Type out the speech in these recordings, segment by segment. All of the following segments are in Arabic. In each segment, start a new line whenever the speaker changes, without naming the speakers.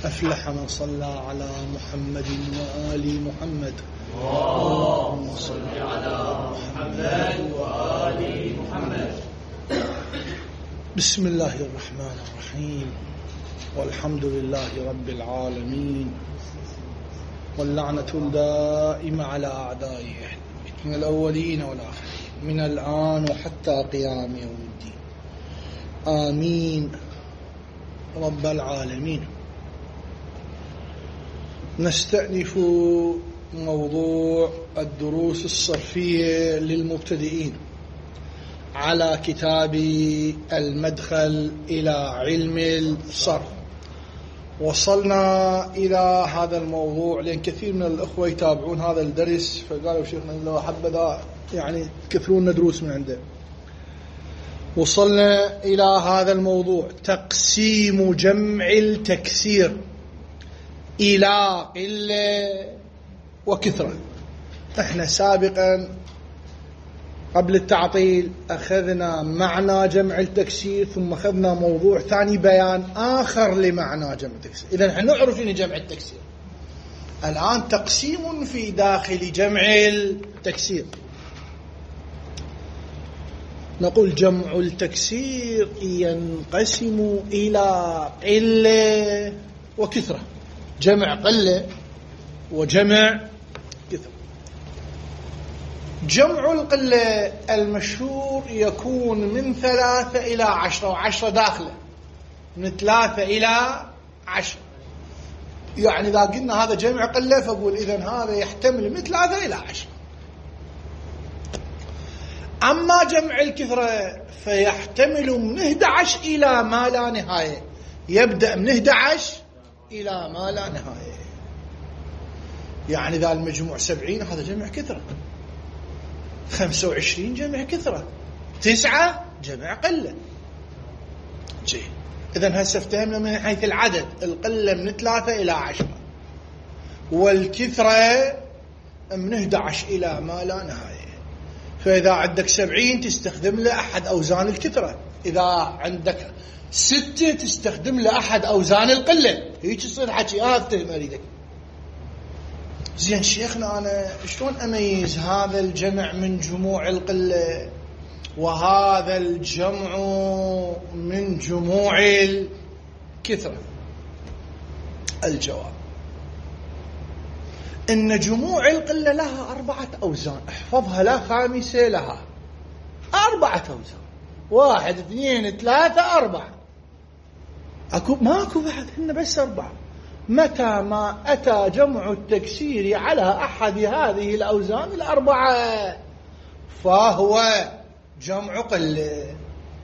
أفلح من صلى على محمد وآل محمد. اللهم صل على محمد وآل محمد. بسم الله الرحمن الرحيم، والحمد لله رب العالمين، واللعنة الدائمة على أعدائه من الأولين والآخرين من الآن وحتى قيام يوم الدين، آمين رب العالمين. نستأنف موضوع الدروس الصرفية للمبتدئين على كتاب المدخل إلى علم الصرف. وصلنا إلى هذا الموضوع لأن كثير من الأخوة يتابعون هذا الدرس، فقالوا شيخنا لو حبذا يعني كثرون دروس من عنده. وصلنا إلى هذا الموضوع: تقسيم جمع التكسير إلى قلة وكثرة. احنا سابقا قبل التعطيل أخذنا معنى جمع التكسير، ثم أخذنا موضوع ثاني بيان آخر لمعنى جمع التكسير. إذن احنا نعرف شنو جمع التكسير. الآن تقسيم في داخل جمع التكسير. نقول جمع التكسير ينقسم إلى قلة وكثرة. جمع قلة وجمع كثرة. جمع القلة المشهور يكون من 3 إلى 10، و10 داخله من 3 إلى 10. يعني إذا قلنا هذا جمع قلة فأقول إذن هذا يحتمل من 3 إلى 10. أما جمع الكثرة فيحتمل من 11 إلى ما لا نهاية. يبدأ من 11 إلى ما لا نهاية. يعني إذا المجموع 70 هذا جمع كثرة، 25 جمع كثرة، 9 جمع قلة. إذن هسه افتهمنا من حيث العدد: القلة من 3 إلى 10، والكثرة من 11 إلى ما لا نهاية. فإذا عندك 70 تستخدم له أحد أوزان الكثرة، إذا عندك 6 تستخدم له أحد أوزان القلة. هيك يصير حكي. أفتهم أريدك زين شيخنا، أنا شلون أميز هذا الجمع من جموع القلة وهذا الجمع من جموع الكثرة؟ الجواب: إن جموع القلة لها 4 أوزان. احفظها، لا خامسة لها. 4 أوزان: 1 2 3 4. ماكو بعد، هن بس 4. متى ما أتى جمع التكسير على أحد هذه الأوزان 4 فهو جمع قلة.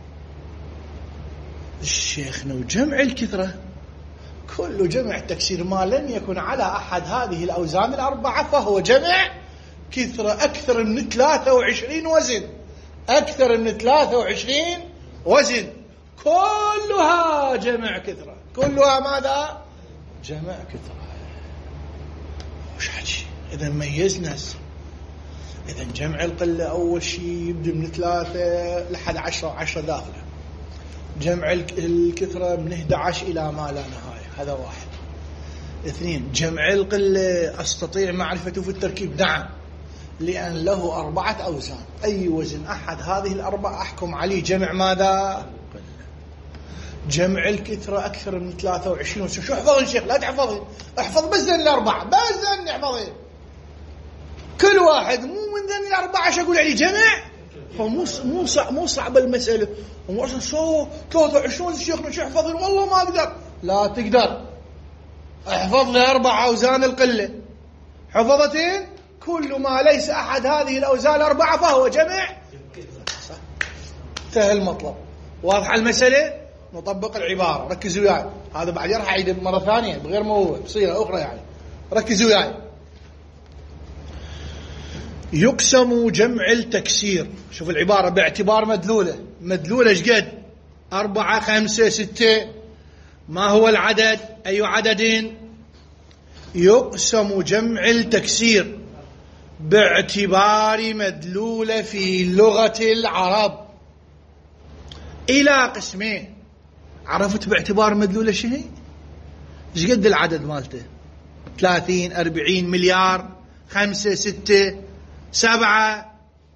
شيخنا وجمع الكثرة كل جمع تكسير ما لم يكن على أحد هذه الأوزان 4 فهو جمع كثرة. أكثر من 23 وزن، أكثر من 23 وزن، كلها جمع كثرة. كلها ماذا؟ جمع كثرة. وش حكي؟ إذا ميزنا. إذا جمع القلة أول شيء يبدأ من 3 لحد 10، 10 داخله. جمع الكثرة من 11 إلى ما لا نهاية. هذا 1. 2 جمع القلة أستطيع معرفته في التركيب؟ نعم، لأن له 4 أوزان. أي وزن أحد هذه ال4 أحكم عليه جمع ماذا؟ جمع الكثرة أكثر من 23. شو احفظ الشيخ؟ لا تحفظي، احفظ بس ذن 4، بس ذن احفظي. كل واحد مو من ذن 4 شو أقول عليه جمع؟ مو صعب المسألة. ومو أصلا شو 23 الشيخ شو احفظي؟ والله ما أقدر. لا تقدر. احفظ لي 4 أوزان القلة. حفظتين؟ كل ما ليس أحد هذه الأوزان 4 فهو جمع. انتهى المطلب. واضحة المسألة؟ نطبق العبارة. ركزوا وياي، هذا بعد راح أعيد مرة ثانية بغير موضوع بصيغة أخرى يعني. ركزوا وياي. يقسم جمع التكسير. شوف العبارة باعتبار مدلولة. مدلولة ايش قد؟ 4 5 6. ما هو العدد؟ أي عدد؟ يقسم جمع التكسير باعتبار مدلولة في لغة العرب إلى قسمين. عرفت باعتبار مدلولة شنو؟ ايش قد العدد مالته؟ 30 40 مليار 5 6 7.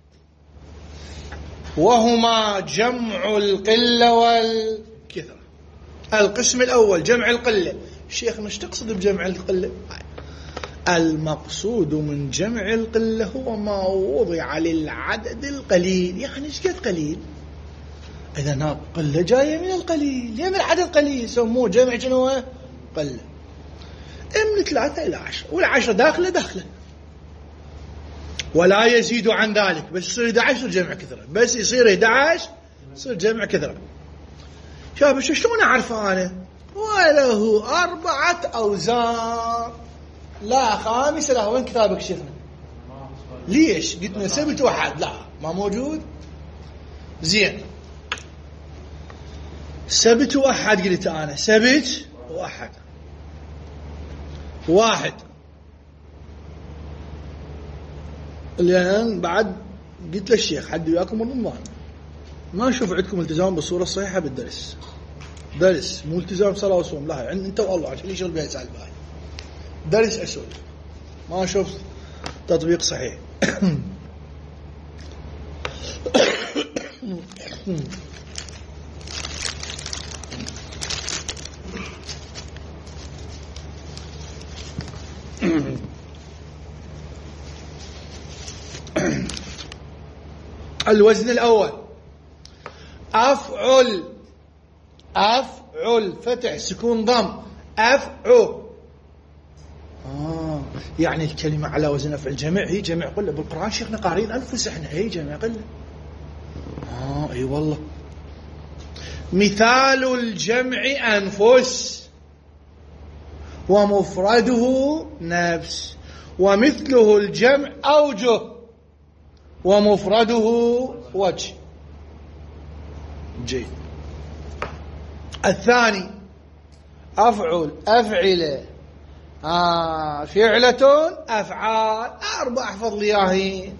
وهما جمع القلة والكثرة. القسم الأول جمع القلة. الشيخ مش تقصد بجمع القلة؟ المقصود من جمع القلة هو ما وضع للعدد القليل. يعني ايش قد قليل؟ إذا قلة جاية من القليل، من العدد قليل، يسموه جمع شنو؟ قلة. من 3 إلى 10، وال10 داخله ولا يزيد عن ذلك. بس يصير 11 يصير جمع كثرة، بس يصير 11 يصير جمع كثرة. شوف شلون أعرفه أنا؟ وله 4 أوزان لا خامس له. وين كتابك شيخنا؟ ليش قلتنا سبت واحد؟ لا ما موجود. زين، سبت واحد قلت أنا، سبت واحد. لأن بعد قلت للشيخ حد وياكم رمضان ما أشوف عندكم التزام بالصورة الصحيحة بالدرس. درس مو التزام صلاة وصوم، لا عند أنت والله عشان يشغل بها يسأل بها. درس أسولف ما أشوف تطبيق صحيح. الوزن الأول أفعل فتح سكون ضم أفعل. يعني الكلمة على وزن أفعل جمع، هي جمع قلة. بالقرآن شيخنا قارين أنفس احنا هي جمع قلة. أي والله. مثال الجمع أنفس ومفرده نفس، ومثله الجمع أوجه ومفرده وجه. جيد. الثاني أفعل أفعل فعلة أفعال. 4 احفظ لي اياهين.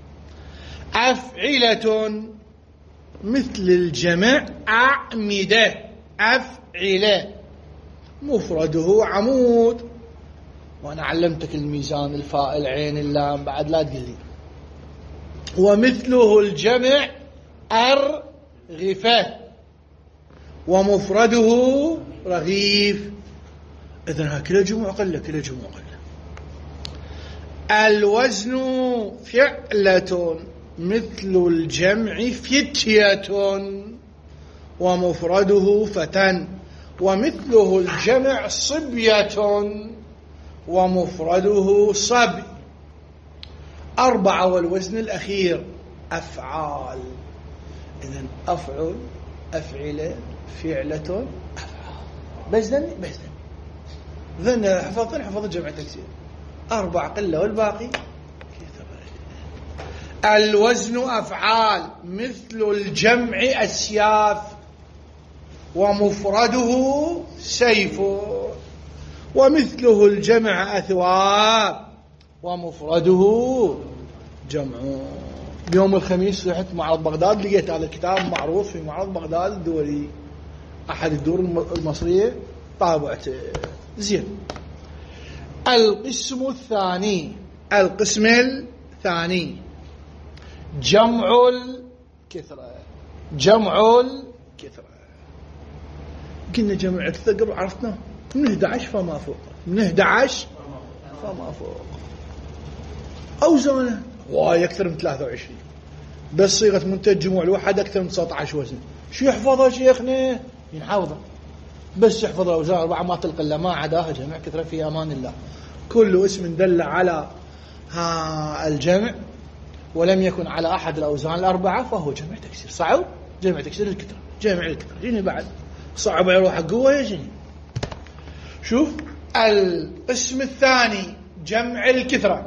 أفعلة مثل الجمع أعمدة أفعلة، مفرده عمود. وأنا علمتك الميزان، الفاء العين اللام، بعد لا تقول لي. ومثله الجمع أرغفة ومفرده رغيف. إذن كله جمع قلة، كله جمع قلة. الوزن فعلة مثل الجمع فتية ومفرده فتى، ومثله الجمع صبية ومفرده صبي. 4. والوزن الأخير أفعال. إذن أفعل أفعل فعلة أفعال. بزن ذن حفظ جمع تكسير. 4 قلة والباقي كثرة. الوزن أفعال مثل الجمع أسياف ومفرده سيف، ومثله الجمع أثواب ومفرده جمع. يوم الخميس رحت معرض بغداد، لقيت هذا الكتاب معروض في معرض بغداد الدولي، أحد الدور المصرية، طابعته. زين. القسم الثاني جمع الكثرة. قلنا جمع الكثرة قبل عرفتنا من 11 فما فوق، أوزانه واي أكثر من 23، بس صيغة منتج جموع الواحد أكثر من 19 وزن. شو يحفظها شيخنا؟ ينحفظها، بس يحفظ الأوزان 4 ما تلقى إلا ما عداها جمع كثرة في أمان الله. كل اسم دل على الجمع ولم يكن على أحد الأوزان ال4 فهو جمع تكسير. صعب جمع تكسير الكثرة، جمع الكثرة. جيني بعد صعب يروح قوة يجيني. شوف القسم الثاني جمع الكثرة.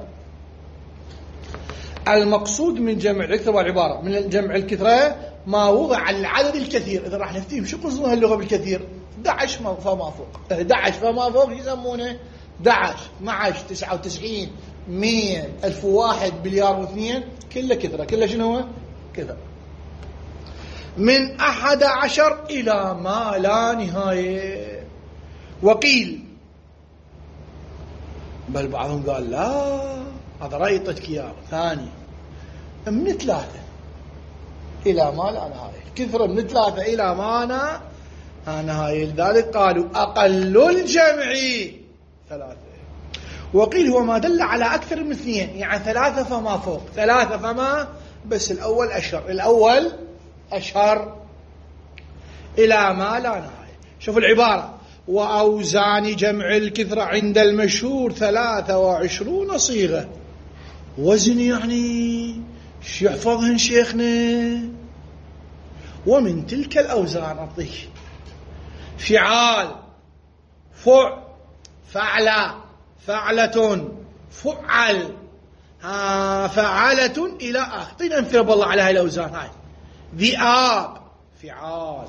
المقصود من جمع الكثرة والعبارة من جمع الكثرة ما وضع العدد الكثير. إذا راح نفتهم شو قصدها اللغة بالكثير؟ 11 فما فوق. 11 فما فوق يسمونه 11 12 99 100 1001 بليار و2 كله كثرة. كله شنو هو؟ كثرة. من 11 إلى ما لا نهاية. وقيل بل بعضهم قال لا، هذا رأي طتكيار ثاني، من 3 إلى ما لا نهاية، كثرة من 3 إلى ما لا نهاية. لذلك قالوا أقل الجمع 3. وقيل هو ما دل على أكثر من 2، يعني 3 فما فوق، 3 فما، بس الأول أشهر، الأول أشهر إلى ما لا نهاية. شوفوا العبارة: وأوزان جمع الكثرة عند المشهور 23 صيغة. وزن يعني شو يحفظهن شيخنا؟ ومن تلك الأوزان أعطيك: فعال، فعل، فعلة، فعل، فعالة إلى آخر. أعطينا أمثلة بالله على هاي الأوزان. هاي: ذئاب، فعال،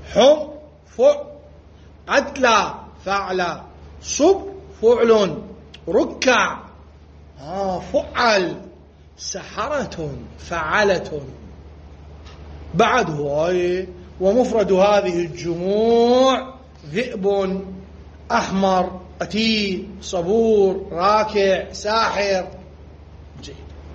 قتلى، فعل، صب، فعل، ركع، فعل، سحرة، فعلة. بعد هواي. ومفرد هذه الجموع: ذئب، أحمر، قتيل، صبور، راكع، ساحر. جيد.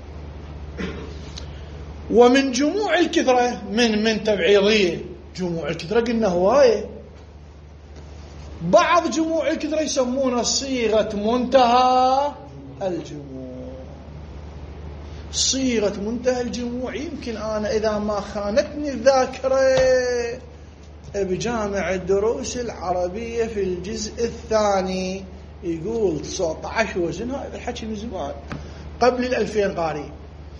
ومن جموع الكثرة من تبعيضية، جموع الكثرة قلنا هواية. بعض جموع الكثرة يسمونها صيغة منتهى الجموع. صيغة منتهى الجموع يمكن أنا إذا ما خانتني الذاكرة بجامع الدروس العربية في الجزء الثاني يقول 19 وزن. هذا الحكي من زمان قبل 2000 قاري.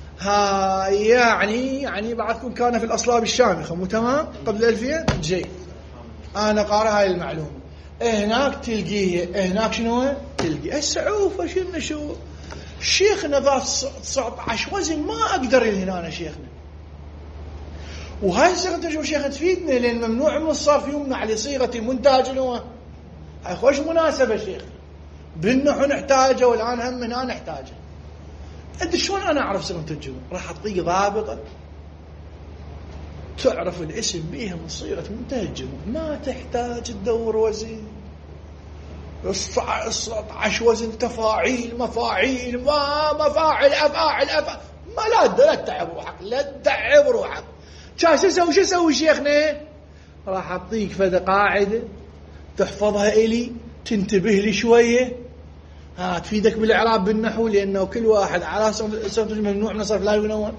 يعني بعضكم كان في الأصلاب الشامخة، مو تمام؟ قبل 2000. جيد، أنا قارئ هاي المعلومة. هناك تلقيه، هناك شنو تلقي السعوفة. شو شيخنا ذات 19 وزن ما أقدر هنا أنا شيخنا. وهاي الصيغة تشوف شيخنا تفيدنا، لأن ممنوع من الصرف يمنع لصيغة منتهى جنوة. هاي خوش مناسبة شيخنا، بالنحو نحتاجه والآن هم هنا نحتاجه. أنت شلون أنا أعرف صيغة الجموع؟ راح أعطيك ضابطة تعرف الاسم بيها من صيغة منتهى الجموع، ما تحتاج تدور وزن. 19 وزن، تفاعيل، مفاعيل، مفاعل، أفاعل، ما لا تتعب روحك، لا تتعب روحك. شو اسوي شيخنا؟ راح اعطيك فد قاعده تحفظها الي، تنتبه لي شويه، تفيدك بالاعراب بالنحو، لانه كل واحد على صرف ممنوع من صرف لا ينون.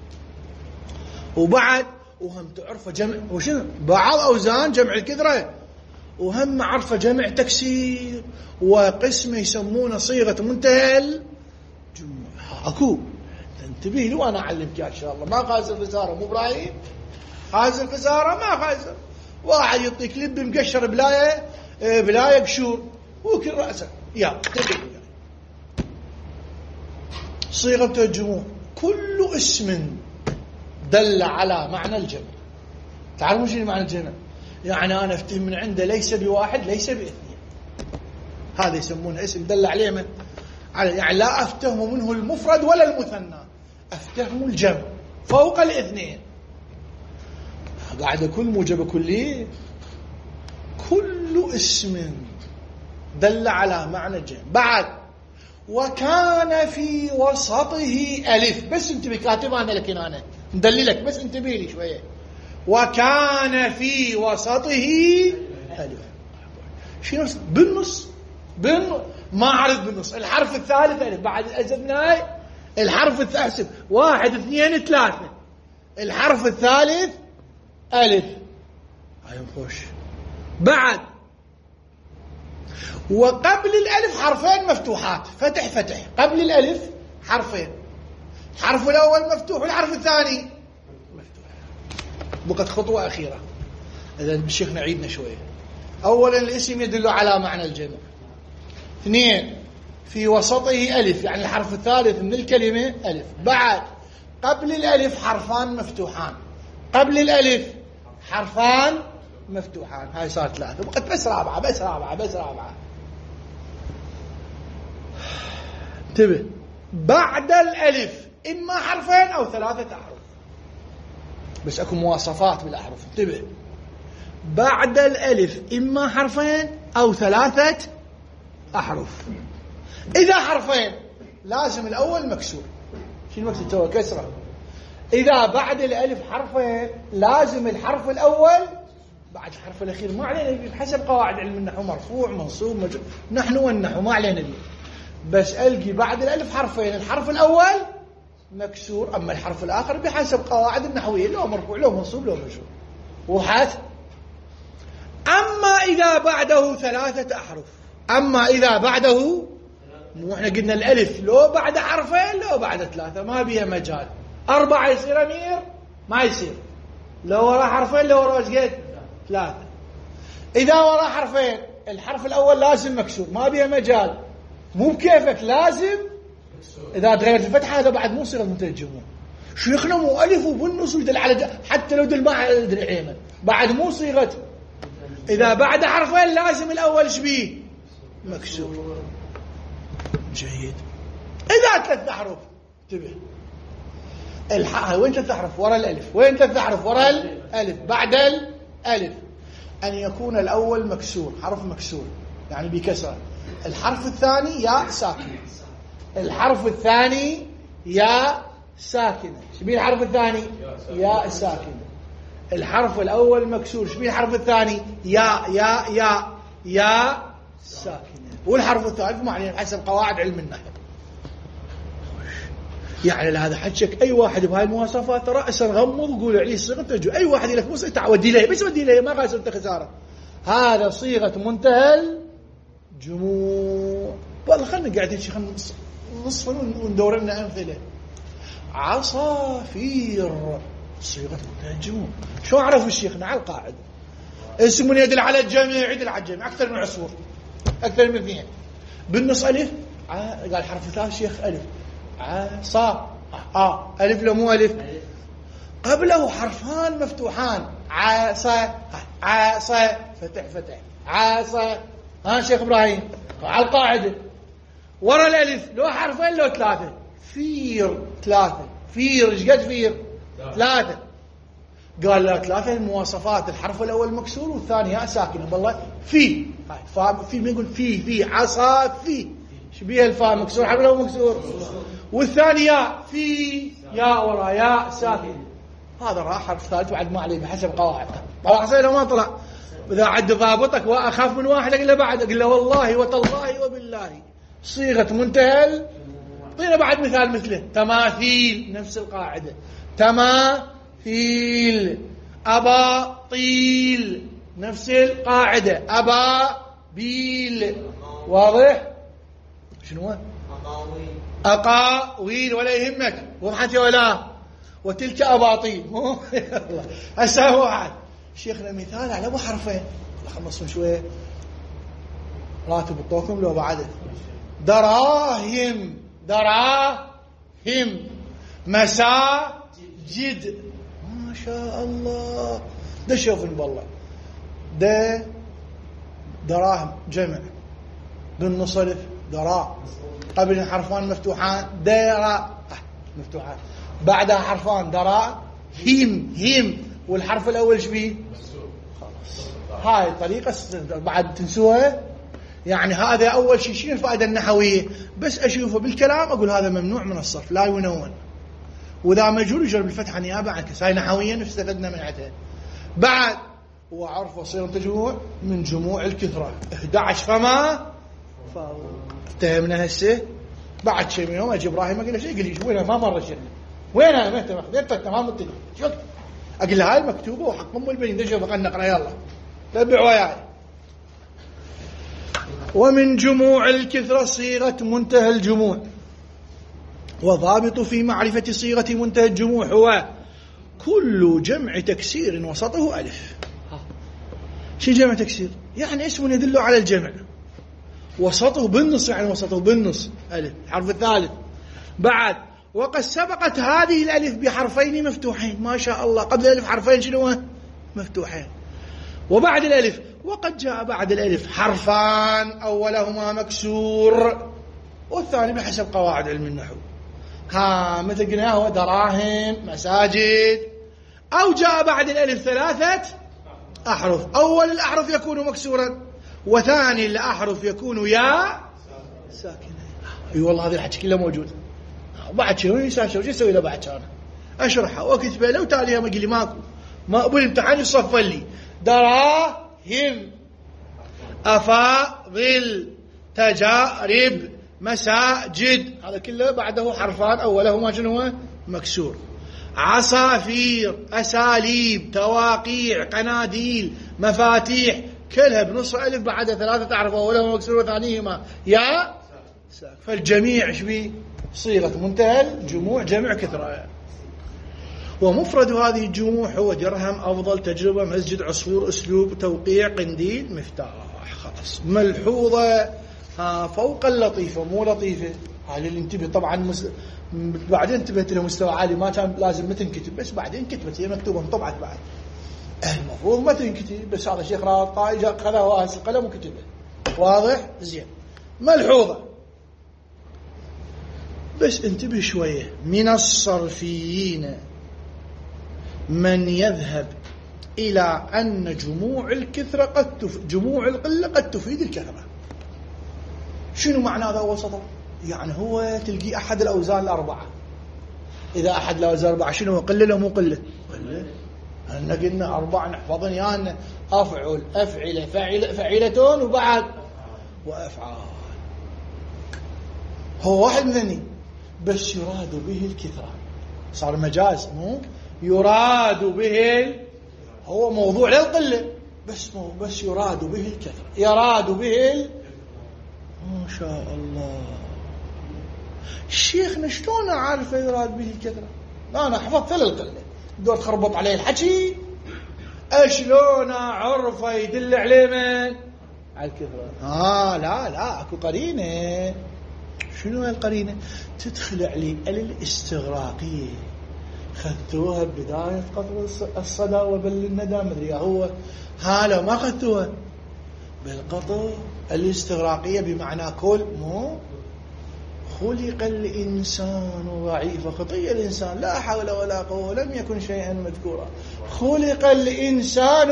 وبعد وهم تعرف جمع وشنو بعض اوزان جمع الكثره، وهم عرفه جمع تكسير، وقسم يسمونه صيغه منتهى الجموع. اكو انتبه لي وانا اعلمك ان شاء الله. ما خازن الخساره، مو ابراهيم خازن الخساره، ما خازن. واحد يعطيك لب مقشر بلايه قشور وكل راسه. يا صيغه الجموع كل اسم دل على معنى الجمع. تعرفون شنو معنى الجمع؟ يعني انا افتهم من عنده ليس بواحد ليس باثنين، هذا يسمونه اسم دل عليه من يعني لا افتهم منه المفرد ولا المثنى، افتهم الجمع فوق الاثنين. قاعده كل موجبه كليه، كل اسم دل على معنى الجمع. بعد وكان في وسطه الف، بس انتبه كاتب انا لك هنا مدللك، بس انتبه لي شويه. وكان في وسطه الف. شنو بالنص؟ ما اعرف بالنص. الحرف الثالث الف، بعد ازدنا هاي الحرف الثالث 1 2 3، الحرف الثالث الف. هاي نخش بعد. وقبل الالف حرفين مفتوحات، فتح قبل الالف حرفين، الحرف الاول مفتوح والحرف الثاني مفتوح. بقت خطوه اخيره. اذا الشيخ نعيدنا شويه. اولا الاسم يدل على معنى الجمع. 2 في وسطه الف، يعني الحرف الثالث من الكلمه الف. بعد قبل الالف حرفان مفتوحان، قبل الالف حرفان مفتوحان. هاي صارت 3، بقت بس رابعه. انتبه، بعد الالف اما حرفين او 3 احرف، بس اكو مواصفات بالاحرف. انتبه، بعد الالف اما حرفين او 3 احرف. إذا حرفين لازم الأول مكسور. شو المكسور؟ تو كسرة. إذا بعد الألف حرفين لازم الحرف الأول بعد الحرف الأخير ما علينا بحسب قواعد علم النحو، مرفوع منصوب مجرور، نحن والنحو ما علينا بيه. بس ألقي بعد الألف حرفين، الحرف الأول مكسور، أما الحرف الآخر بحسب قواعد النحوية لو مرفوع لو منصوب لو مجرور. وحات. أما إذا بعده 3 أحرف، أما إذا بعده، مو إحنا قلنا الألف لو بعد حرفين لو بعد 3 ما بيها مجال. 4 يصير أمير؟ ما يصير. لو ورا حرفين لو ورا قد 3. إذا ورا حرفين الحرف الأول لازم مكسور، ما بيها مجال، مو بكيفك لازم. إذا تغيرت الفتحة هذا بعد مو صيغة منتهى الجموع. شيخنا مو ألف وبالنص ويدل على حتى لو دل ما يدري عيمة بعد مو صيغة. إذا بعد حرفين لازم الأول شبيه مكسور. جيد. إذا 3 أحرف انتبه، وين 3 أحرف ورا الألف، وين 3 أحرف ورا الألف بعد الألف، أن يكون الأول مكسور، حرف مكسور يعني بكسرة. الحرف الثاني ياء ساكنة، الحرف الثاني ياء ساكنة. شبيه الحرف الثاني؟ ياء ساكنة. الحرف الأول مكسور، شبيه الحرف الثاني؟ ياء ساكنة. والحرف الثالث ما علينا حسب قواعد علم النحو. يعني لهذا حجك أي واحد بهاي المواصفات رأسا غمض وقول عليه صيغة تجو. أي واحد لك بص ودي ليه، بس ودي ليه، ما قاس انت خسارة. هذا صيغة منتهى الجموع. والله خلنا قاعدين شيخ نصف وندور لنا أمثلة. عصافير صيغة منتهى الجموع. شو عرف الشيخنا على القاعدة؟ اسم يدل على الجميع، يدل على الجميع، أكثر من عصفور، أكثر من 2. بالنص ألف، قال حرف الثالث شيخ ألف، عصا ألف لو مو ألف، قبله حرفان مفتوحان، عصا فتح عصا. شيخ إبراهيم على القاعدة ورا الألف لو حرفين لو 3. فير 3، فير إيش قد فير؟ 3. قال لا 3 المواصفات، الحرف الأول مكسور والثاني ياء ساكنة. بالله في في ما يقول في عصا في شبيه الفاء مكسور، حرف الأول مكسور والثاني ياء، في ياء ورا ياء ساكن. هذا راح حرف ثالث بعد ما عليه بحسب قواعد. طلع حسين ما طلع. إذا عد ضابطك وأخاف من واحد أقول له بعد، أقول له والله وتالله وبالله صيغة منتهى. أعطينا بعد مثال مثله. تماثيل نفس القاعدة، تماثيل. أباطيل نفس القاعدة، أبابيل. واضح؟ شنو؟ أقاويل ولا يهمك، وضحت ولا؟ وتلك أباطيل. هسه واحد شيخنا مثال على أبو حرفين، خلصوا شوية راتب الطوكم لو بعده. دراهم، دراهم. مساجد، ما شاء الله. ده شوفن بالله، ده دراهم جمع، بالنص ألف دراء، قبل حرفان مفتوحان دراء مفتوحان، بعدها حرفان دراء هم. والحرف الأول شبيه؟ خلاص. هاي طريقة بعد تنسوها. يعني هذا أول شيء. شنو الفائدة النحوية؟ بس أشوفه بالكلام أقول هذا ممنوع من الصرف لا ينون، وإذا مجهول يجرب الفتحة نيابة عن كسر. هاي نحويا استفدنا من عدها. بعد وعرف وصيغة تجموع من جموع الكثرة 11 فما افتهمنا هسه. بعد شيء من يوم أجي إبراهيم أقول له شيء، يقول لي وين ما مر شيء، وين أنا ما تمام أنت تمام متفق. شوف أقول له هاي مكتوبة وحق أم البنين دشوا بقى نقرأ يلا تبع وياي. ومن جموع الكثرة صيغة منتهى الجموع. وضابط في معرفة صيغة منتهى الجموع هو كل جمع تكسير وسطه ألف. شو جمع تكسير؟ يعني اسم يدل على الجمع، وسطه بالنص يعني وسطه بالنص ألف الحرف الثالث. بعد وقد سبقت هذه الألف بحرفين مفتوحين، ما شاء الله. قبل الألف حرفين شنو مفتوحين، وبعد الألف. وقد جاء بعد الألف حرفان أولهما مكسور والثاني بحسب قواعد علم النحو. مثل قلنا هو دراهم، مساجد. أو جاء بعد الألف 3 أحرف، أول الأحرف يكون مكسورا، وثاني الأحرف يكون ياء ساكنة. اي والله هذا الحكي كله موجود. بعد شو يسوي له بعد؟ كان اشرحه واكتبه له وتاليها ما قال لي ماكو، ما بالامتحان يصفل لي دراهم افاضل تجارب مساجد، هذا كله بعده حرفان اولهما شنو هو؟ مكسور. عصافير، اساليب، تواقيع، قناديل، مفاتيح، كلها بنص الف بعد ثلاثه تعرف اولهما مكسور وثانيهما يا ساكن. فالجميع شبيه؟ صيغه منتهى الجموع، جمع كثره. ومفرد هذه الجموع هو درهم، افضل، تجربه، مسجد، عصفور، اسلوب، توقيع، قنديل، مفتاح. خلاص. ملحوظه فوق اللطيفه، مو لطيفه، هذه اللي انتبه طبعا بعدين انتبهت له مستوى عالي، ما كان لازم ما تنكتب، بس بعدين كتبت، هي مكتوبه طبعت بعد، المفروض ما تنكتب، بس هذا شيخ طائج خذها واس القلم وكتبه. واضح؟ زين. ملحوظه بس انتبه شويه. من الصرفيين من يذهب إلى أن جموع الكثرة جموع القلة قد تفيد الكثرة. شنو معنى هذا أول سطر؟ يعني هو تلقي أحد الأوزان الأربعة، إذا أحد الأوزان الأربعة شنو هو؟ قلة مو قلة؟ قلة. أنا قلنا أربعة نحفظن، يعني أفعل، أفعل، فعلتون، وبعد وأفعال. هو واحد منني بس يراد به الكثرة، صار مجاز، مو يراد به هو موضوع للقلة، بس يراد به الكثرة، يراد به ما شاء الله. شيخنا شلون أعرف يراد به الكثرة؟ أنا حفظت للقلة، دور تخربط عليه الحكي، شلون أعرف يدل عليه من؟ على الكثرة. لا أكو قرينة. شنو القرينة؟ تدخل عليه الاستغراقية، خذتوها بداية قطر الصدى وبل الندى، مدري هو لو ما خذتوها بالقطر الاستغراقية بمعنى كل، مو خلق الإنسان ضعيفا، خطية الإنسان لا حول ولا قوة، لم يكن شيئا مذكورا، خلق الإنسان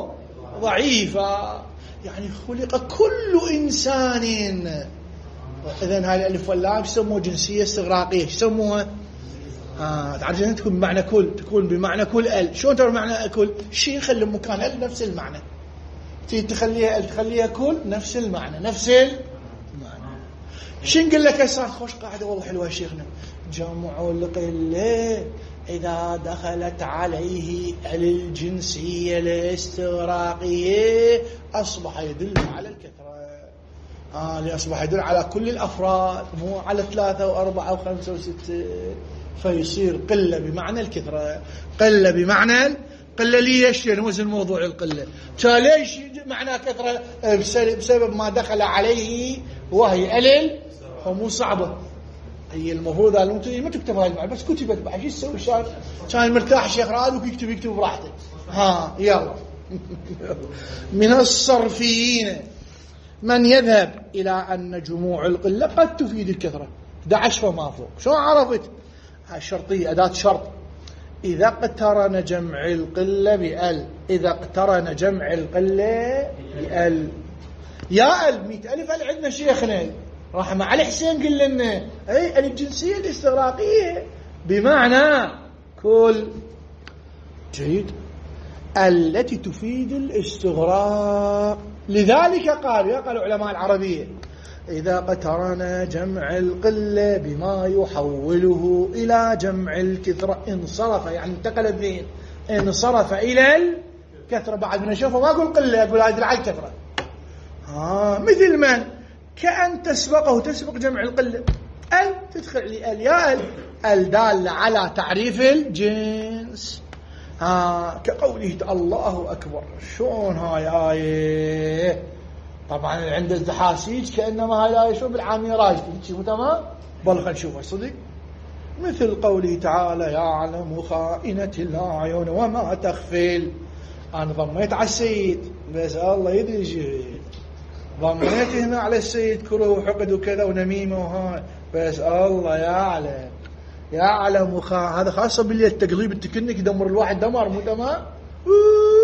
ضعيفا، يعني خلق كل إنسان. إذن هاي الألف واللام يسموها جنسية استغراقية، يسموها تعرفين تكون بمعنى كل، تكون بمعنى كل شلون ترى معنى كل؟ شيء يخلي مكان نفس المعنى، تخليها كل نفس المعنى، نفس المعنى. شو نقول لك هسه؟ خوش قاعدة والله حلوة يا شيخنا. جمع القلة إذا دخلت عليه الجنسية الاستغراقية أصبح يدل على الكثرة. أصبح يدل على كل الأفراد، مو على 3 و4 و5 و6، فيصير قلة بمعنى الكثرة، قلة بمعنى قلة. ليش؟ لنوزن موضوع القلة. ليش معنى كثرة؟ بسبب ما دخل عليه وهي ألل، مو صعبة، هي المفروض ما تكتب هاي المعنى، بس كتبت بعد ايش تسوي؟ كان مرتاح الشيخ راد ويكتب براحته. يلا. من الصرفيين من يذهب إلى أن جموع القلة قد تفيد الكثرة. 11 فما فوق. شو عرفت؟ الشرطية أداة شرط. إذا اقترن جمع القلة بأل، إذا اقترن جمع القلة بأل، يا أل 100 ألف أل عندنا شيخنا رحمة علي حسين قل لنا الجنسية الاستغراقية بمعنى كل. جيد. التي تفيد الاستغراق. لذلك قالوا علماء العربية إذا اقترن جمع القلة بما يحوله إلى جمع الكثرة انصرف، يعني انتقل الذهن، انصرف إلى الكثرة. بعد من أشوفه ما أقول قلة، أقول هذا على الكثرة. مثل من؟ كأن تسبق جمع القلة. ال تدخل لي ال، يا ال دالة على تعريف الجنس. كقوله الله أكبر. شون هاي آية؟ طبعا عند الزحاسيج كأنما هاي الآية شو بالعامية راجل شوفوا تمام؟ بل خل نشوفها صدق. مثل قوله تعالى يعلم خائنة الأعين وما تخفي. أنا ضميت على السيد بس الله يدري شيء، ضميت هنا على السيد كره وحقد وكذا ونميمة وهاي، بس الله يعلم هذا خاصة بالليل تقليب التكنك يدمر الواحد دمر مو تمام.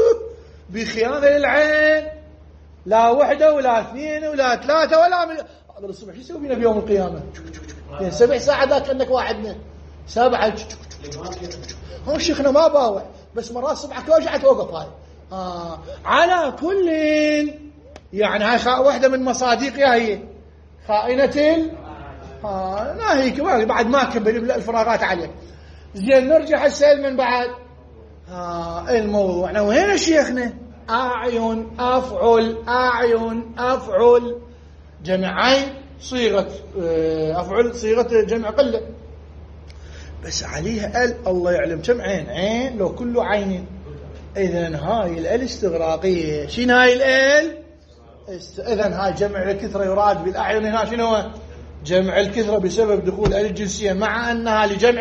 بخيانة للعين، لا 1 ولا 2 ولا 3 ولا حاضر الصبح شو يسوي بينا بيوم القيامة؟ 7 ساعات ذاك كأنك واحدنا 7. هو شيخنا ما باوع بس مرات صبحك توجع توقف هاي. على كل يعني هاي واحدة من مصادقي هي خائنة ناهيك بعد ما كمل الفراغات عليك. زين نرجع هسه من بعد الموضوع احنا وين يا شيخنا؟ أعين أفعل جمع عين صيغة أفعل صيغة جمع قلة بس عليها الله يعلم كم عين لو كله عين. إذن هاي الاستغراقية شنو هاي إذن هاي جمع الكثرة يراد بالأعين هنا شنو جمع الكثرة بسبب دخول الجنسية مع أنها لجمع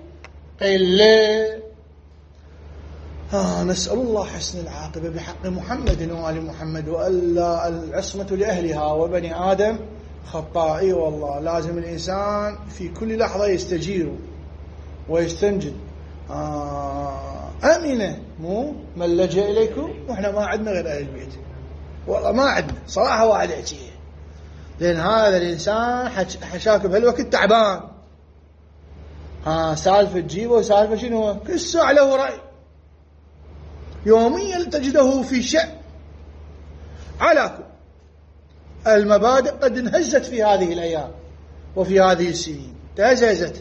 قلة. نسأل الله حسن العاقبة بحق محمد وآل محمد وألا العصمة لأهلها وبني آدم خطائي. والله لازم الإنسان في كل لحظة يستجير ويستنجد. أمنة مو من لجأ إليكم وإحنا ما عندنا غير أهل البيت. والله ما عندنا صراحة واحد أحكيه لأن هذا الإنسان حشاك بهالوقت تعبان. سالفة تجيبه وسالفة شنو كل ساعة له رأي يوميا تجده في شأن. على كل المبادئ قد انهزت في هذه الأيام وفي هذه السنين تهززت.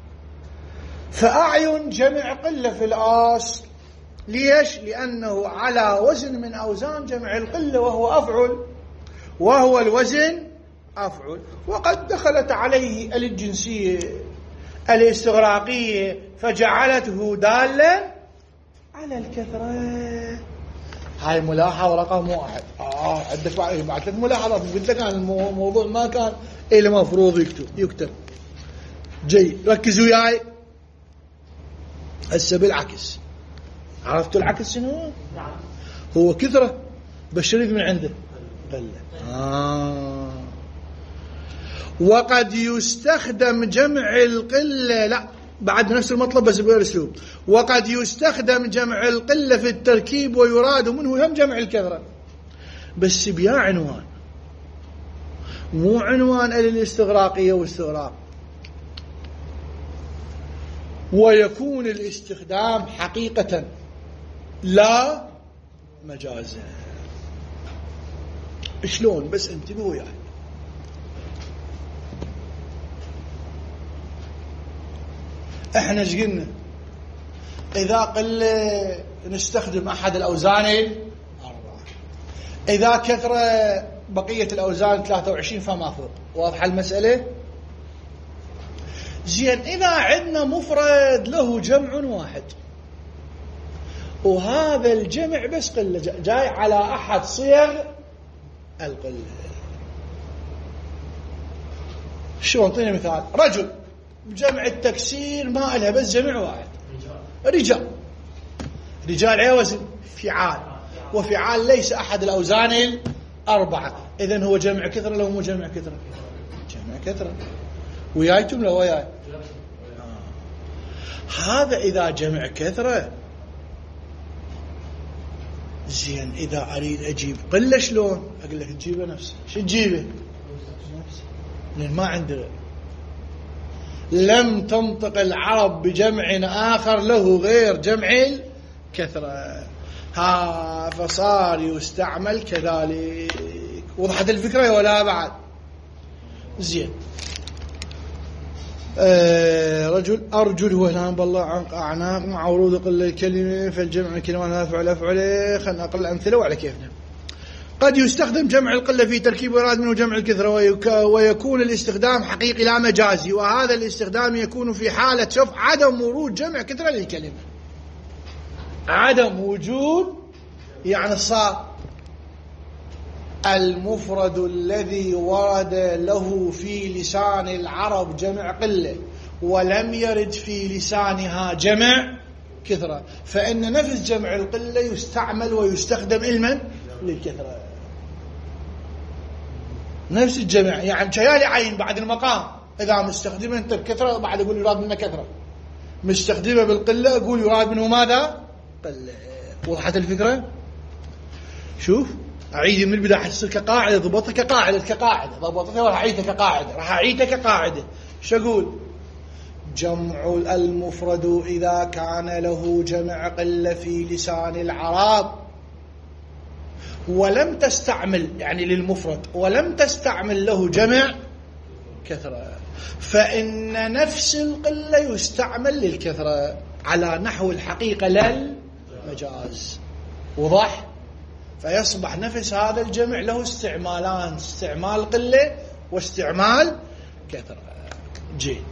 فأعين جمع قلة في الأصل. ليش؟ لأنه على وزن من أوزان جمع القلة وهو أفعل وهو الوزن أفعل. وقد دخلت عليه الجنسية الاستغراقية فجعلته دالا على الكثرة. هاي ملاحظة رقم 1. عندك بعد ملاحظات قلت لك الموضوع ما كان إلا مفروض يكتب. جي ركزوا وياي هسه بالعكس. عرفتوا العكس شنو؟ هو كثرة بالشريف من عنده قلة. وقد يستخدم جمع القلة لا بعد نفس المطلب بس بغير اسلوب. وقد يستخدم جمع القلة في التركيب ويراد منه هم جمع الكثرة بس بيا عنوان مو عنوان الاستغراقية والاستغراق. ويكون الاستخدام حقيقة لا مجازا. شلون بس انتبهوا يعني. احنا ايش قلنا؟ اذا قل نستخدم احد الاوزان 4 اذا كثر بقية الاوزان 23 فما فوق. واضحة المسألة؟ زين اذا عندنا مفرد له جمع واحد وهذا الجمع بس قلة جاي على احد صيغ القلة. شو انطيني مثال. رجل بجمع التكسير ما لها بس جمع واحد رجال على وزن فعال وفعال ليس أحد الأوزان 4. إذن هو جمع كثرة لو مو جمع كثرة؟ جمع كثرة. ويايتم لو وياي هذا إذا جمع كثرة. زين إذا أريد أجيب قلة شلون؟ أقول لك تجيبه نفسه. شو تجيبه؟ نفسه لأن ما عنده. لم تنطق العرب بجمع آخر له غير جمع الكثرة. فصار يستعمل كذلك. وضحت الفكرة ولا بعد؟ زين رجل أرجل هو هنا بالله عنق أعناق مع ورود قل الكلمة فالجمع كلمة أفعل خلنا أقل أمثلة وعلى كيفنا. قد يستخدم جمع القلة في تركيب ويراد منه جمع الكثرة ويكون الاستخدام حقيقي لا مجازي. وهذا الاستخدام يكون في حالة عدم ورود جمع كثرة للكلمة. عدم وجود يعني صار المفرد الذي ورد له في لسان العرب جمع قلة ولم يرد في لسانها جمع كثرة فإن نفس جمع القلة يستعمل ويستخدم علما للكثرة. نفس الجمع يعني شيالي عين بعد المقام إذا مستخدمه أنت بكثرة بعد أقول يراد منه كثرة مستخدمه بالقلة أقول يراد منه ماذا؟ قلة. وضحت الفكرة؟ شوف أعيد من البداية حتصير كقاعدة، ضبطها كقاعدة ضبطتها وراح أعيدها كقاعدة. شو أقول؟ جمع المفرد إذا كان له جمع قلة في لسان العرب ولم تستعمل، يعني للمفرد ولم تستعمل له جمع كثرة، فإن نفس القلة يستعمل للكثرة على نحو الحقيقة للمجاز. وضح؟ فيصبح نفس هذا الجمع له استعمالان، استعمال قلة واستعمال كثرة. جيد.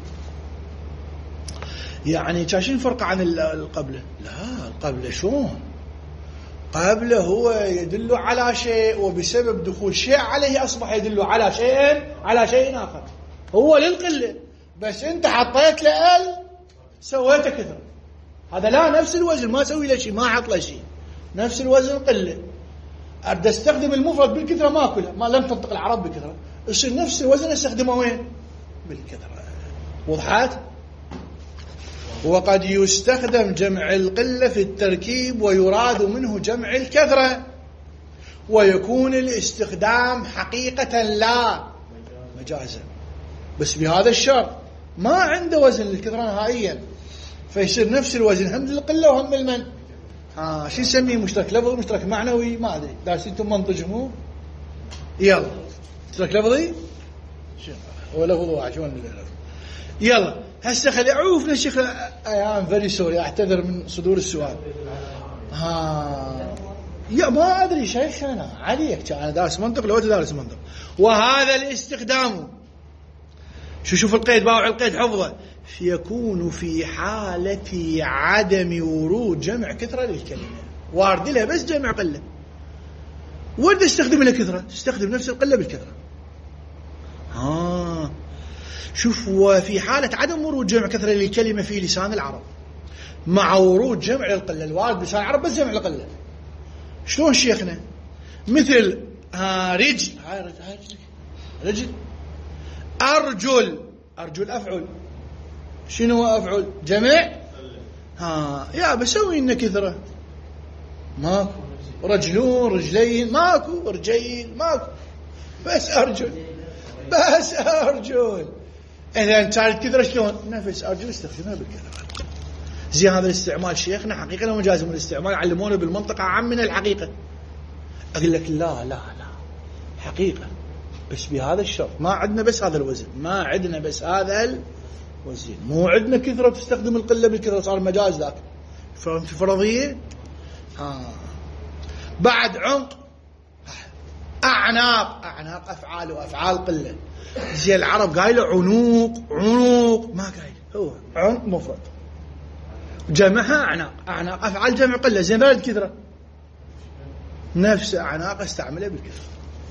يعني شاشين فرق عن القبلة؟ لا، القبلة شلون؟ قبله هو يدل على شيء، وبسبب دخول شيء عليه أصبح يدل على شيء آخر، هو للقلة بس أنت حطيت له سويته كثرة. هذا لا، نفس الوزن ما سوي له شيء، ما حط له شيء، نفس الوزن قلة. أرد استخدم المفرد بالكثرة ما كله، ما لم تنطق العرب بالكثرة، يصير نفس الوزن استخدمه وين؟ بالكثرة. وضحت؟ وقد يستخدم جمع القلة في التركيب ويراد منه جمع الكثرة، ويكون الاستخدام حقيقة لا مجازا، بس بهذا الشرط ما عنده وزن للكثرة نهائيا، فيصير نفس الوزن هم للقلة وهم المن. شو نسميه؟ مشترك لفظي، مشترك معنوي، ما أدري، دارسينتم منطقهم. يلا مشترك لفظي ولا لفظ واحد، شو يلا هسه خلي عوفنا الشيخ. I am very sorry، أعتذر من صدور السؤال. يا ما أدري شيخ، أنا عليك، أنا دارس منطق لو أنت دارس منطق. وهذا الاستخدام شوف القيد، باوع القيد حفظه، يكون في حالة عدم ورود جمع كثرة للكلمة، وارد لها بس جمع قلة، ورد استخدم لها كثرة، تستخدم نفس القلة بالكثرة. شوف، وفي حالة عدم ورود جمع كثرة للكلمة في لسان العرب مع ورود جمع القلة، الوارد بلسان العرب بس جمع القلة. شلون شيخنا؟ مثل رجل، رجل، أرجل أفعل. شنو أفعل؟ جمع. يا بسوي إن كثرة ماكو، رجلون، رجلين ماكو، رجين ماكو، بس أرجل. إذا صارت كثرة شلون؟ نفس أرجل استخدمها بالكثرة. زي هذا الاستعمال شيخنا حقيقة لو مجاز من الاستعمال علمونا بالمنطقة عام من الحقيقة. أقول لك لا حقيقة بس بهذا الشرط، ما عندنا بس هذا الوزن، ما عندنا بس هذا الوزن، مو عندنا كثرة تستخدم القلة بالكثرة، صار مجاز ذاك. فهمت فرضية؟ بعد عنق، أعناق أفعال وأفعال قلة. زي العرب قايله عنوق، ما قايل، هو عنق مفرد جمعها أعناق أفعال جمع قلة. زين ذلك كثرة، نفس أعناق استعملها بالكثرة.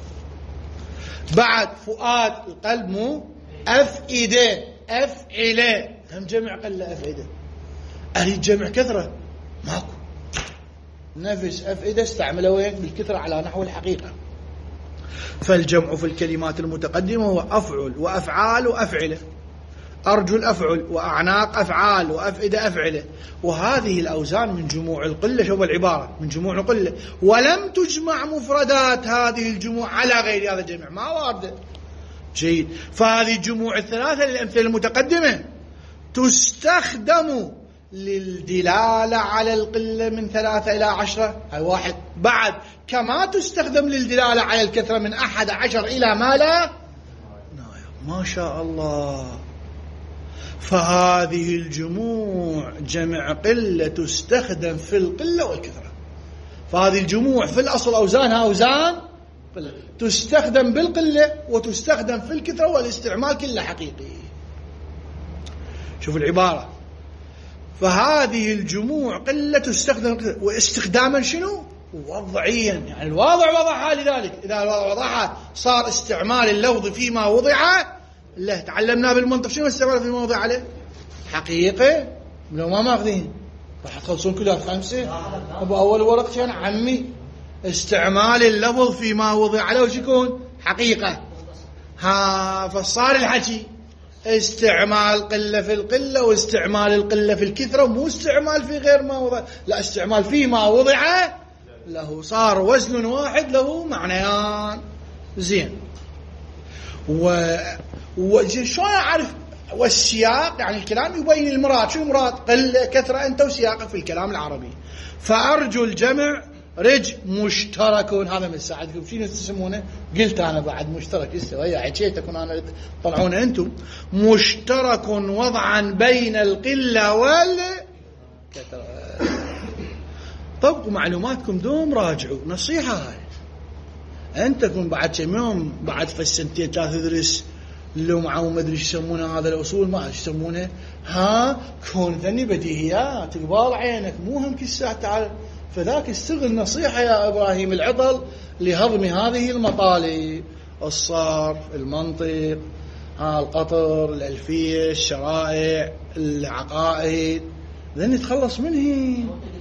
بعد فؤاد، القلب مو أفئدة، أفعلة هم جمع قلة أفئدة. أريد جمع كثرة ماكو، نفس أفئدة استعملها وين؟ بالكثرة على نحو الحقيقة. فالجمع في الكلمات المتقدمة هو أفعل وأفعال وأفعلة، أرجل أفعل وأعناق أفعال وأفئدة أفعلة، وهذه الأوزان من جموع القلة. شوف العبارة، من جموع القلة، ولم تجمع مفردات هذه الجموع على غير هذا الجمع، ما واردة. جيد. فهذه الجموع الثلاثة للأمثلة المتقدمة تستخدم للدلالة على القلة من 3 إلى 10، هاي واحد. بعد كما تستخدم للدلالة على الكثرة من 11 إلى ما لا نهاية. ما شاء الله. فهذه الجموع جمع قلة تستخدم في القلة والكثرة. فهذه الجموع في الأصل أوزانها أوزان قلة، تستخدم بالقلة وتستخدم في الكثرة، والاستعمال كله حقيقي. شوف العبارة، فهذه الجموع قلة تستخدم، واستخداما شنو؟ وضعيا، يعني الواضع وضعها. لذلك إذا الواضع وضعها صار استعمال اللفظ فيما وضع له. تعلمنا بالمنطق شنو استعمال فيما وضع له؟ حقيقة. لو ما ماخذين راح تخلصون كلها 5. أبو أول ورقة كان عمي استعمال اللفظ فيما وضع له وش يكون؟ حقيقة. فصار الحكي استعمال قلة في القلة واستعمال القلة في الكثرة، مو استعمال في غير ما وضع، لا، استعمال فيما وضع له، صار وزن واحد له معنيان. زين، وشلون أعرف؟ والسياق يعني الكلام يبين المراد. شو المراد؟ قلة كثرة أنت وسياقك في الكلام العربي. فأرجو الجمع رج مشترك، هذا من ساعدكم. شنو تسمونه؟ قلت أنا بعد مشترك استوى حكيتكم أنا طلعون أنتم. مشترك وضعا بين القلة والكثرة. طبقوا معلوماتكم دوم، راجعوا. نصيحة هاي أنت كن بعد كم يوم، بعد في السنتين 3 تدرس لو معه ما ادري ايش يسمونه هذا الاصول، ما ايش يسمونه، كون ذني بديهيات قبال عينك، مو هم كل ساعه تعال. فذاك استغل نصيحه يا ابراهيم العطل لهضم هذه المطالب: الصرف، المنطق، القطر، الالفيه، الشرائع، العقائد، ذني تخلص منه.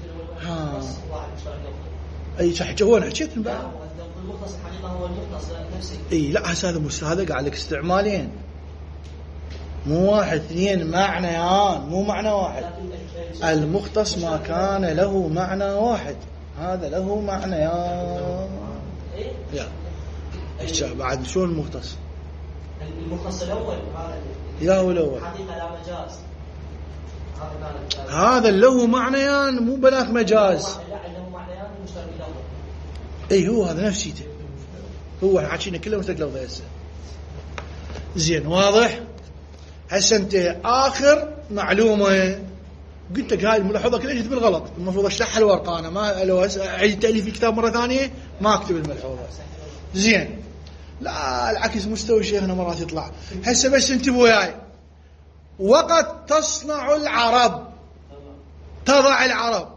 اي صح، هو انا حكيت من بعد.
المختص الحقيقة هو المختص نفسه.
اي لا، هذا قاعد لك استعمالين، مو واحد اثنين معنيان، مو معنى واحد. المختص ما كان له معنى واحد، هذا له معنيان. يا بعد شو المختص؟
المختص الأول
يا هو الأول
حقيقة لا مجاز.
هذا له معنيان، مو بنات مجاز.
لا، له معنيان مشترك الأول.
اي هو هذا نفسيته، هو حكينا كله مشترك لفظه هسه. زين، واضح؟ هسه انت آخر معلومة قلت لك هاي الملاحظة كلها جت بالغلط، المفروض اشرحها الورقة. أنا ما لو أعيد تأليف الكتاب مرة ثانية ما أكتب الملحوظة. زين، لا العكس، مستوى شيخنا مرات يطلع. هسه بس انتبهوا وياي. وقد تصنع العرب، تضع العرب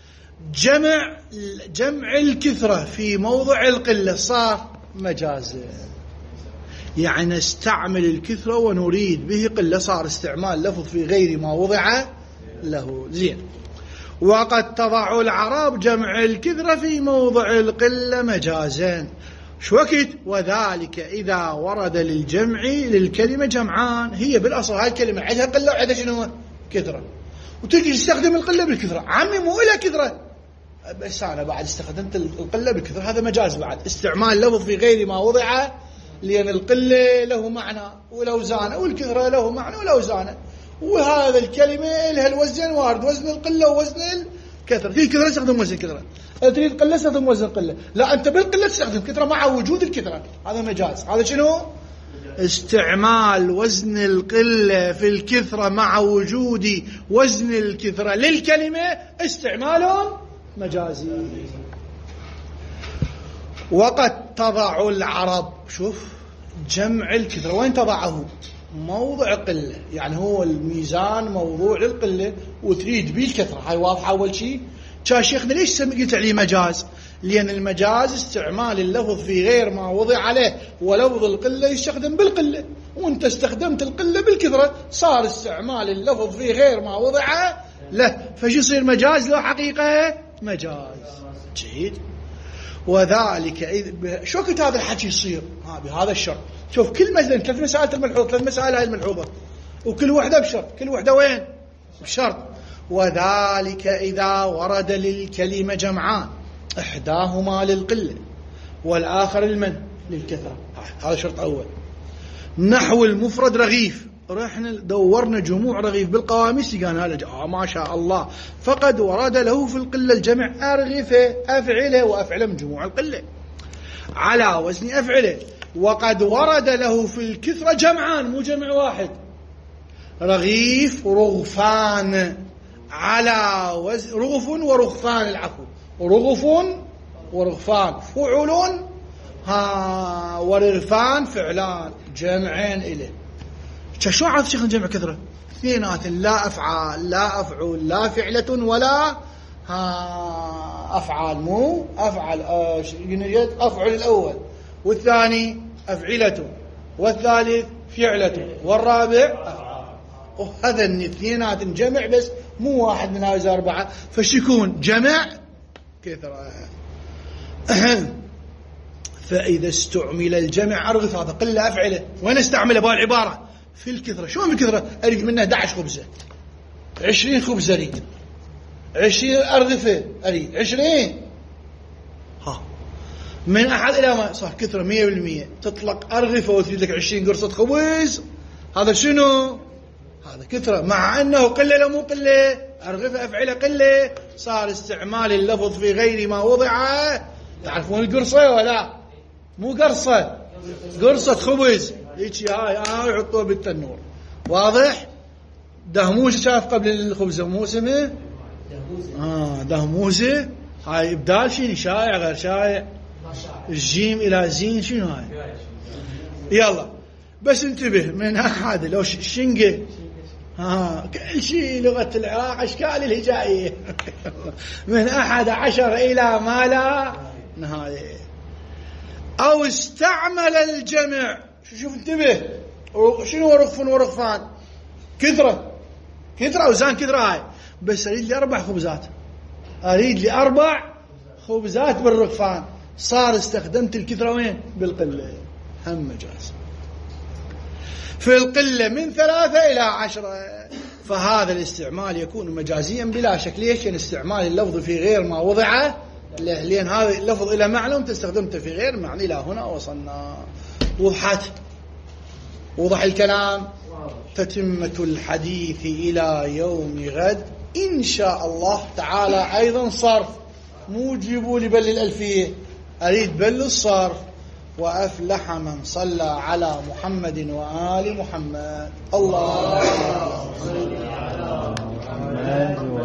جمع الكثرة في موضع القلة، صار مجازا. يعني نستعمل الكثرة ونريد به قلة، صار استعمال لفظ في غير ما وضع له. زين، وقد تضع العرب جمع الكثرة في موضع القلة مجازا. شو وقت؟ وذلك إذا ورد للجمع للكلمة جمعان. هي بالأصل هاي الكلمة عندها قلة وعندها شنو؟ كثرة، وتجي تستخدم القلة بالكثرة. عمي مو إلى كثرة، بس أنا بعد استخدمت القلة بالكثرة، هذا مجاز بعد، استعمال لفظ في غير ما وضع، لأن القلة له معنى والأوزان، والكثرة له معنى والأوزان، وهذا الكلمة لها الوزن وارد، وزن القلة ووزن الكثرة. في كثرة استخدم وزن كثرة، تريد قلة استخدم وزن قلة. لا، أنت بالقلة تستخدم كثرة مع وجود الكثرة، هذا مجاز. هذا شنو؟ استعمال وزن القلة في الكثرة مع وجود وزن الكثرة للكلمة استعمال مجازي. وقد تضع العرب، شوف جمع الكثرة وين تضعه؟ موضع قلة، يعني هو الميزان موضوع للقلة وتريد به الكثرة. هاي واضحة أول شيء. كان شيخنا ليش قلت عليه مجاز؟ لأن المجاز استعمال اللفظ في غير ما وضع عليه، ولفظ القلة يستخدم بالقلة، وانت استخدمت القلة بالكثرة، صار استعمال اللفظ في غير ما وضع له، فشي يصير مجاز له حقيقة مجاز. جيد. وذلك شو وقت هذا الحكي يصير؟ بهذا الشرط. شوف كل مسألة 3 مسائل الملحوظة، 3 مسائل هاي الملحوظة، وكل واحدة بشرط. كل واحدة وين؟ بشرط. وذلك إذا ورد للكلمة جمعان، إحداهما للقلة والآخر للكثرة. هذا شرط أول. نحو المفرد رغيف، رحنا دورنا جموع رغيف بالقواميس، قال هذا ما شاء الله، فقد ورد له في القلة الجمع أرغفة، أفعله وأفعله من جموع القلة على وزن أفعله. وقد ورد له في الكثرة جمعان، مو جمع واحد، رغيف ورغفان، على وزن رغف ورغفان، العفو، رغف ورغفان، فعل ورغفان فعلان، جمعين إليه. شو عرفت شيخ الجمع كثرة؟ اثنينات، لا أفعال لا أفعل لا فعلة ولا أفعال، مو أفعل. أفعل الأول، والثاني أفعلة، والثالث فعلة، والرابع أفعال. وهذا الاثنينات جمع بس، مو واحد من هذه 4. فشيكون جمع كثرة. فإذا استعمل الجمع أرغف، هذا قلة أفعله، وين استعمل بهالعبارة؟ في الكثرة. شو من الكثرة؟ أريد منه 11 خبزة، 20 خبزة أريد، 20 أرغفة أريد، 20 من أحد إلى ما صار كثرة 100%. تطلق أرغفة وتريد لك 20 قرصة خبز، هذا شنو؟ هذا كثرة، مع أنه قلة لو مو قلة، أرغفة أفعلة قلة، صار استعمال اللفظ في غير ما وضعه. تعرفون القرصة ولا مو قرصة؟ قرصة خبز هيك هاي يحطوها بالتنور، واضح؟ دهموسة شاف قبل الخبز مو اسمه دهموسة، هاي إبدال شيء شائع غير شائع، الجيم إلى زين شنو هاي؟ يلا بس انتبه، من أحد لو شنقة كل شيء لغة العراق أشكال الهجائية من 11 إلى ما لا نهاية. أو استعمل الجمع، شوف انتبه، شنو رغف ورغفان؟ كثرة أوزان كثرة هاي، بس أريد لي 4 خبزات، أريد لي 4 خبزات بالرغفان، صار استخدمت الكثرة وين؟ بالقلة، هم مجاز. في القلة من 3 إلى 10، فهذا الاستعمال يكون مجازيا بلا شك. ليش؟ يعني استعمال اللفظ في غير ما وضعه، لأن هذا اللفظ إلى معنى وانت استخدمته في غير معنى. إلى هنا وصلنا. وضح الكلام. تتمة الحديث إلى يوم غد إن شاء الله تعالى. أيضا صرف، مو جيبوا لي بل الألفية، أريد بل الصرف. وأفلح من صلى على محمد وآل محمد. الله